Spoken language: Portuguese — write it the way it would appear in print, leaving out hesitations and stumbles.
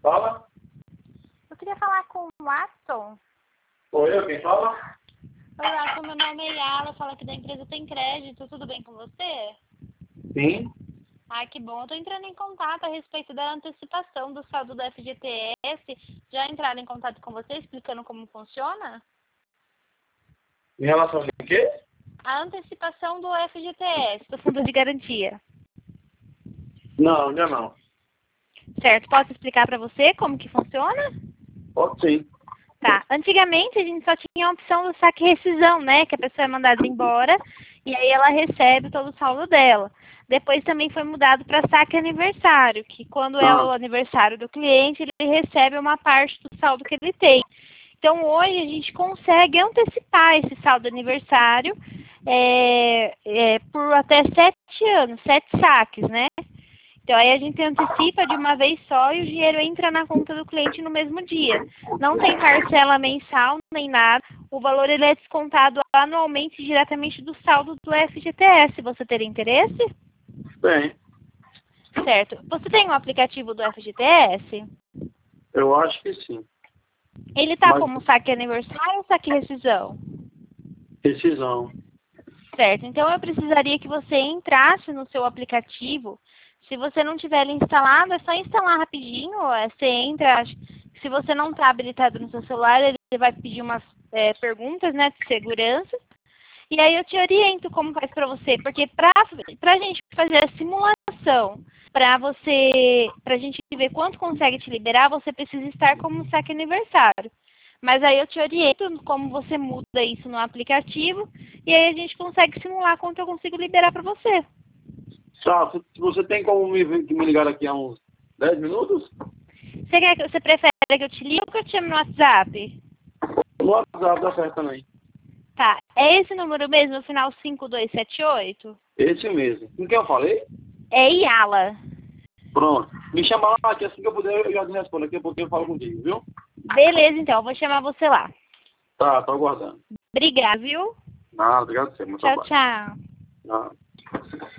Fala. Eu queria falar com o Watson. Oi, eu quem fala? Oi, Watson, meu nome é Yala, fala que da empresa Tem Crédito, tudo bem com você? Sim. Ah, que bom. Eu tô entrando em contato a respeito da antecipação do saldo do FGTS. Já entraram em contato com você explicando como funciona? Em relação a quê? A antecipação do FGTS, do Fundo de Garantia. Não, ainda não. Certo, posso explicar para você como que funciona? Pode sim. Tá. Antigamente a gente só tinha a opção do saque e rescisão, né? Que a pessoa é mandada embora e aí ela recebe todo o saldo dela. Depois também foi mudado para saque aniversário, que quando é o aniversário do cliente, ele recebe uma parte do saldo que ele tem. Então hoje a gente consegue antecipar esse saldo aniversário por até 7 anos, 7 saques, né? Então, aí a gente antecipa de uma vez só e o dinheiro entra na conta do cliente no mesmo dia. Não tem parcela mensal nem nada. O valor ele é descontado anualmente diretamente do saldo do FGTS. Você teria interesse? Bem, Certo. Você tem um aplicativo do FGTS? eu acho que sim. Ele está Mas como saque aniversário ou saque rescisão? decisão. Certo. Então, eu precisaria que você entrasse no seu aplicativo. Se você não tiver ele instalado, é só instalar rapidinho. Você entra, se você não está habilitado no seu celular, ele vai pedir umas perguntas, né, de segurança. E aí eu te oriento como faz para você, porque para a gente fazer a simulação, para a gente ver quanto consegue te liberar, você precisa estar como saque aniversário. Mas aí eu te oriento como você muda isso no aplicativo e aí a gente consegue simular quanto eu consigo liberar para você. Tá, você tem como me ligar aqui a uns 10 minutos? Você prefere que eu te ligue ou que eu te chame no WhatsApp? No WhatsApp dá certo também. Tá. É esse número mesmo, no final 5278? Esse mesmo. Com quem eu falei? É Yala. Pronto. Me chama lá, que assim que eu puder eu já te respondo. Daqui a pouquinho eu falo contigo, viu? Beleza, então. Eu vou chamar você lá. Tá, tô aguardando. Obrigada, viu? Nada, obrigado a você. Muito Tchau, trabalho. tchau. Nada.